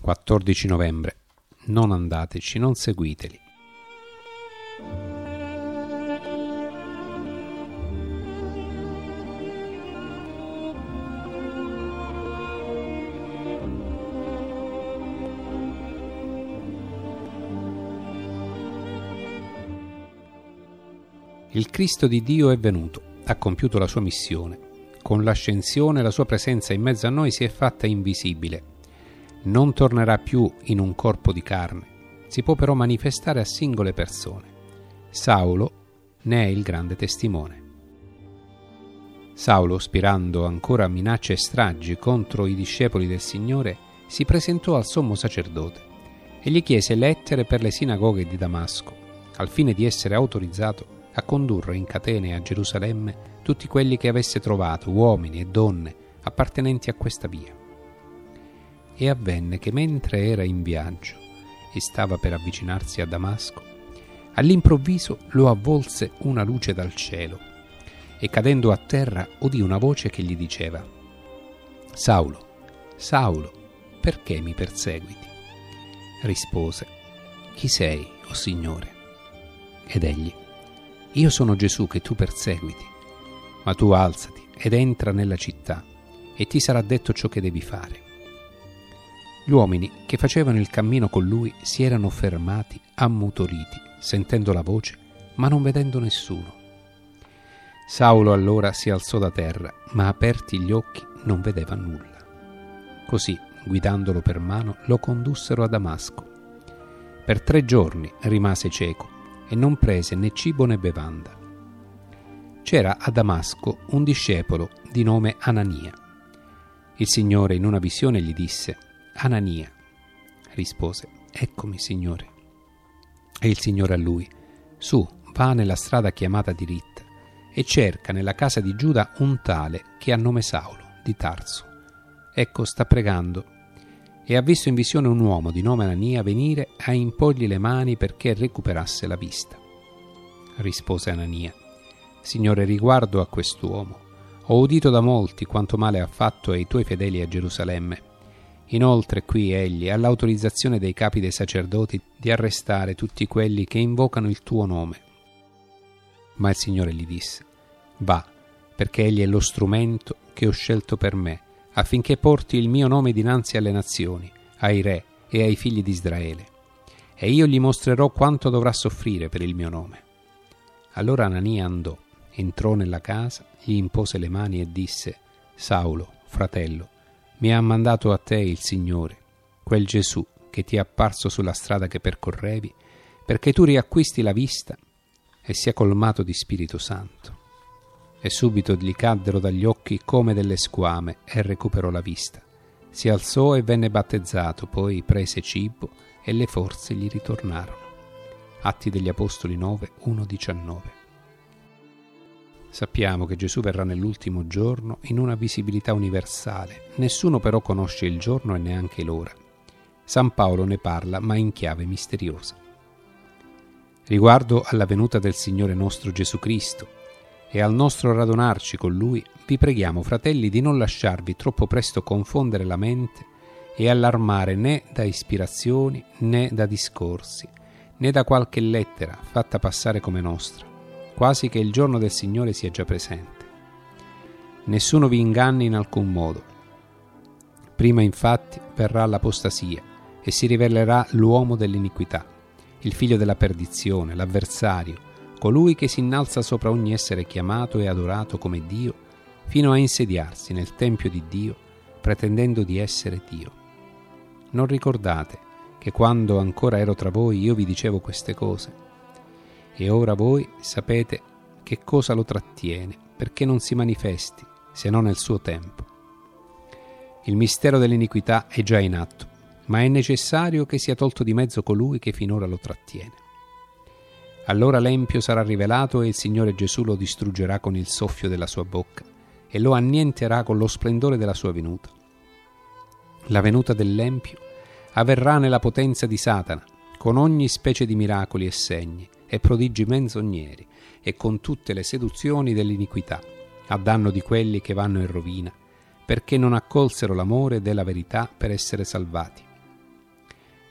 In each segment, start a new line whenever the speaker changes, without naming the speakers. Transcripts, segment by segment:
14 novembre. Non andateci, non seguiteli. Il Cristo di Dio è venuto, ha compiuto la sua missione. Con l'ascensione la sua presenza in mezzo a noi si è fatta invisibile. Non tornerà più in un corpo di carne, si può però manifestare a singole persone. Saulo ne è il grande testimone. Saulo, spirando ancora minacce e stragi contro i discepoli del Signore, si presentò al sommo sacerdote e gli chiese lettere per le sinagoghe di Damasco, al fine di essere autorizzato a condurre in catene a Gerusalemme tutti quelli che avesse trovato, uomini e donne appartenenti a questa via. E avvenne che mentre era in viaggio e stava per avvicinarsi a Damasco, all'improvviso lo avvolse una luce dal cielo e cadendo a terra udì una voce che gli diceva: Saulo, Saulo, perché mi perseguiti? Rispose: Chi sei, o Signore? Ed egli: Io sono Gesù che tu perseguiti, ma tu alzati ed entra nella città e ti sarà detto ciò che devi fare. Gli uomini che facevano il cammino con lui si erano fermati, ammutoriti, sentendo la voce, ma non vedendo nessuno. Saulo allora si alzò da terra, ma aperti gli occhi non vedeva nulla. Così, guidandolo per mano, lo condussero a Damasco. Per 3 giorni rimase cieco e non prese né cibo né bevanda. C'era a Damasco un discepolo di nome Anania. Il Signore in una visione gli disse: Anania. Rispose: Eccomi, Signore. E il Signore a lui: Su, va nella strada chiamata diritta e cerca nella casa di Giuda un tale che ha nome Saulo, di Tarso. Ecco, sta pregando e ha visto in visione un uomo di nome Anania venire a imporgli le mani perché recuperasse la vista. Rispose Anania: Signore, riguardo a quest'uomo, ho udito da molti quanto male ha fatto ai tuoi fedeli a Gerusalemme. Inoltre qui egli ha l'autorizzazione dei capi dei sacerdoti di arrestare tutti quelli che invocano il tuo nome. Ma il Signore gli disse: Va, perché egli è lo strumento che ho scelto per me, affinché porti il mio nome dinanzi alle nazioni, ai re e ai figli di Israele. E io gli mostrerò quanto dovrà soffrire per il mio nome. Allora Anania andò, entrò nella casa, gli impose le mani e disse: Saulo, fratello, mi ha mandato a te il Signore, quel Gesù che ti è apparso sulla strada che percorrevi, perché tu riacquisti la vista e sia colmato di Spirito Santo. E subito gli caddero dagli occhi come delle squame e recuperò la vista. Si alzò e venne battezzato, poi prese cibo e le forze gli ritornarono. Atti degli Apostoli 9, 1-19. Sappiamo che Gesù verrà nell'ultimo giorno in una visibilità universale. Nessuno però conosce il giorno e neanche l'ora. San Paolo ne parla, ma in chiave misteriosa. Riguardo alla venuta del Signore nostro Gesù Cristo e al nostro radunarci con Lui, vi preghiamo, fratelli, di non lasciarvi troppo presto confondere la mente e allarmare né da ispirazioni né da discorsi, né da qualche lettera fatta passare come nostra, quasi che il giorno del Signore sia già presente. Nessuno vi inganni in alcun modo. Prima infatti verrà l'apostasia e si rivelerà l'uomo dell'iniquità, il figlio della perdizione, l'avversario, colui che si innalza sopra ogni essere chiamato e adorato come Dio, fino a insediarsi nel tempio di Dio, pretendendo di essere Dio. Non ricordate che quando ancora ero tra voi io vi dicevo queste cose? E ora voi sapete che cosa lo trattiene, perché non si manifesti, se non nel suo tempo. Il mistero dell'iniquità è già in atto, ma è necessario che sia tolto di mezzo colui che finora lo trattiene. Allora l'empio sarà rivelato e il Signore Gesù lo distruggerà con il soffio della sua bocca e lo annienterà con lo splendore della sua venuta. La venuta dell'empio avverrà nella potenza di Satana, con ogni specie di miracoli e segni e prodigi menzogneri e con tutte le seduzioni dell'iniquità, a danno di quelli che vanno in rovina, perché non accolsero l'amore della verità per essere salvati.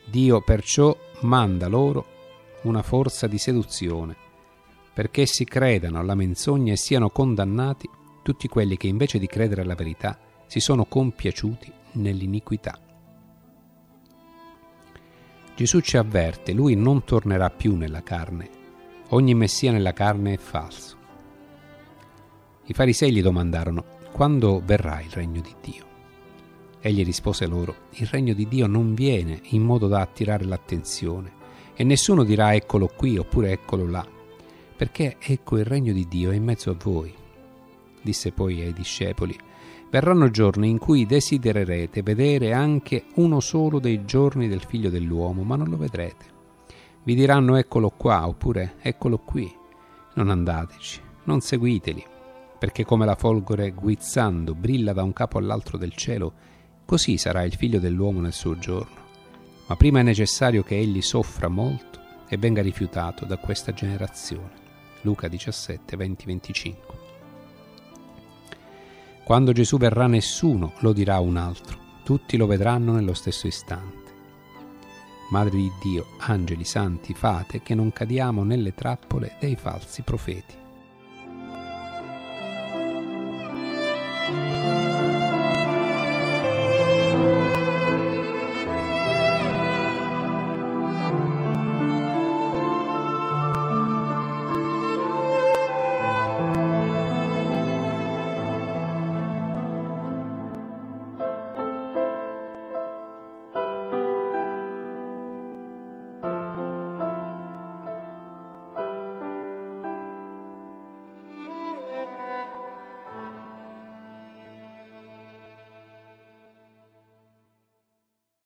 Dio perciò manda loro una forza di seduzione, perché essi credano alla menzogna e siano condannati tutti quelli che invece di credere alla verità si sono compiaciuti nell'iniquità. Gesù ci avverte, lui non tornerà più nella carne. Ogni messia nella carne è falso. I farisei gli domandarono: quando verrà il regno di Dio? Egli rispose loro: il regno di Dio non viene in modo da attirare l'attenzione, e nessuno dirà eccolo qui oppure eccolo là, perché ecco il regno di Dio è in mezzo a voi. Disse poi ai discepoli: verranno giorni in cui desidererete vedere anche uno solo dei giorni del Figlio dell'uomo, ma non lo vedrete. Vi diranno eccolo qua oppure eccolo qui. Non andateci, non seguiteli, perché come la folgore guizzando brilla da un capo all'altro del cielo, così sarà il Figlio dell'uomo nel suo giorno. Ma prima è necessario che egli soffra molto e venga rifiutato da questa generazione. Luca 17, 20-25. Quando Gesù verrà nessuno lo dirà a un altro, tutti lo vedranno nello stesso istante. Madre di Dio, angeli santi, fate che non cadiamo nelle trappole dei falsi profeti.